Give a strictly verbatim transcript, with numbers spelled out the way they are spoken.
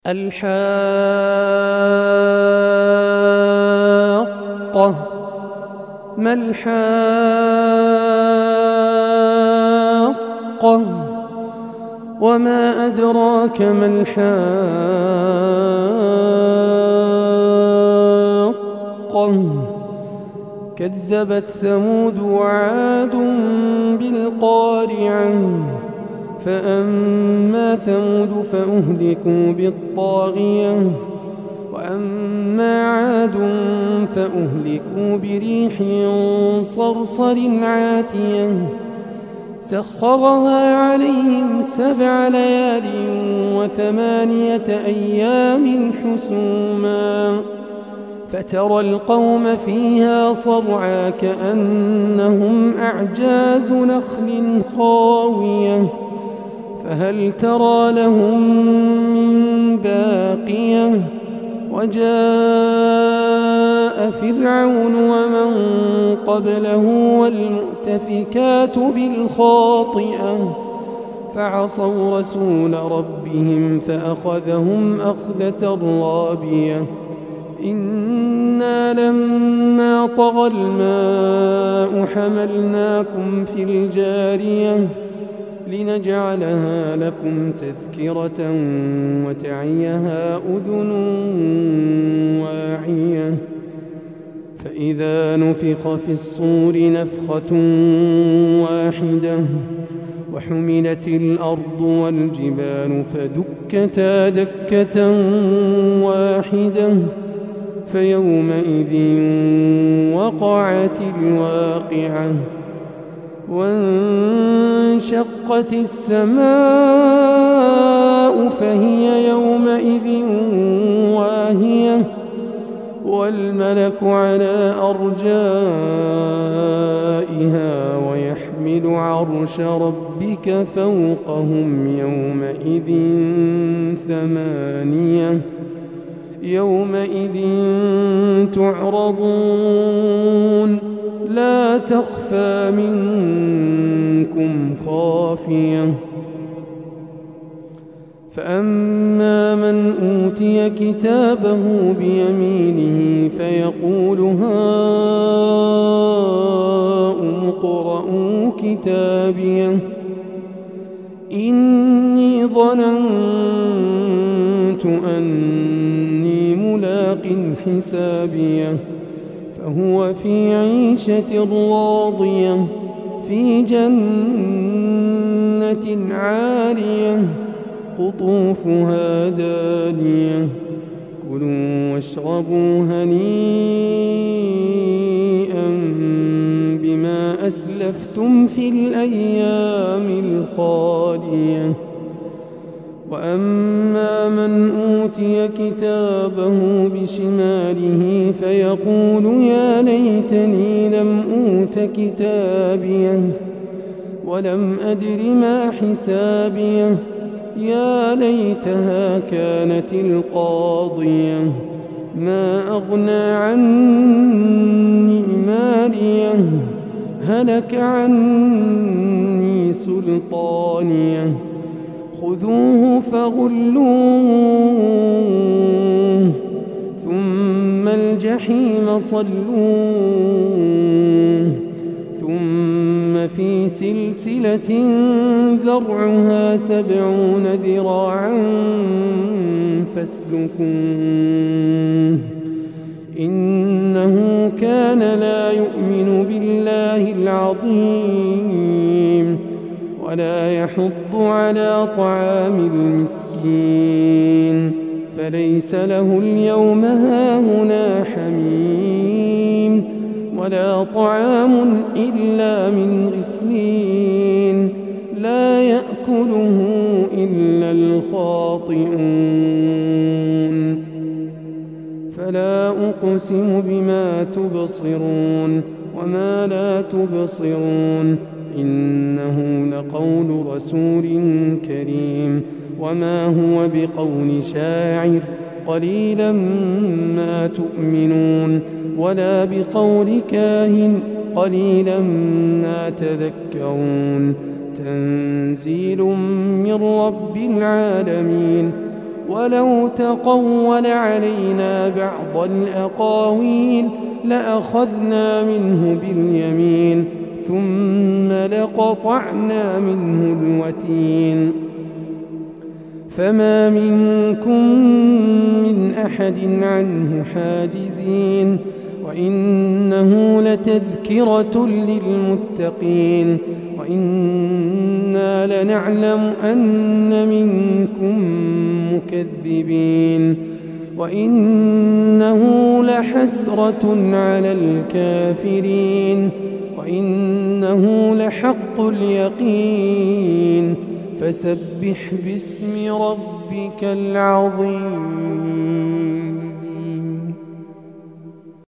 الحاقة ما الحاقة وما أدراك ما الحاقة كذبت ثمود وعاد بالقارعة فأما ثمود فأهلكوا بالطاغية وأما عاد فأهلكوا بريح صرصر عاتية سخرها عليهم سبع ليال وثمانية أيام حسوما فترى القوم فيها صرعى كأنهم أعجاز نخل خاوية فهل ترى لهم من باقية وجاء فرعون ومن قبله والمؤتفكات بالخاطئة فعصوا رسول ربهم فأخذهم أخذة رابية إنا لما طغى الماء حملناكم في الجارية لنجعلها لكم تذكرة وتعيها أذن واعية فإذا نفخ في الصور نفخة واحدة وحملت الأرض والجبال فدكتا دكة واحدة فيومئذ وقعت الواقعة وانشقت السماء فهي يومئذ واهية والملك على أرجائها ويحمل عرش ربك فوقهم يومئذ ثمانية يومئذ تعرضون لا تخفى منكم خافية فأما من أوتي كتابه بيمينه فيقول هاؤم اقرءوا كتابيه إني ظننت أني ملاق حسابيه فهو في عيشة راضية في جنة عالية قطوفها دانية كلوا واشربوا هنيئا بما أسلفتم في الأيام الخالية وأما من أوتي كتابه بشماله فيقول يا ليتني لم أوت كتابيه ولم أدر ما حسابيه يا ليتها كانت القاضية ما أغنى عني ماليه هلك عني سلطانيه خذوه فغلوه ثم الجحيم صلوه ثم في سلسلة ذرعها سبعون ذراعا فاسلكوه إنه كان لا يؤمن بالله العظيم ولا يحض على طعام المسكين فليس له اليوم هاهنا حميم ولا طعام إلا من غسلين لا يأكله إلا الخاطئون فلا أقسم بما تبصرون وما لا تبصرون إنه لقول رسول كريم وما هو بقول شاعر قليلا ما تؤمنون ولا بقول كاهن قليلا ما تذكرون تنزيل من رب العالمين ولو تقول علينا بعض الأقاويل لأخذنا منه باليمين ثم لقطعنا منه الوتين فما منكم من أحد عنه حاجزين وإنه لتذكرة للمتقين وإنا لنعلم أن منكم مكذبين وإنه لحسرة على الكافرين وإنه لحق اليقين فسبح باسم ربك العظيم.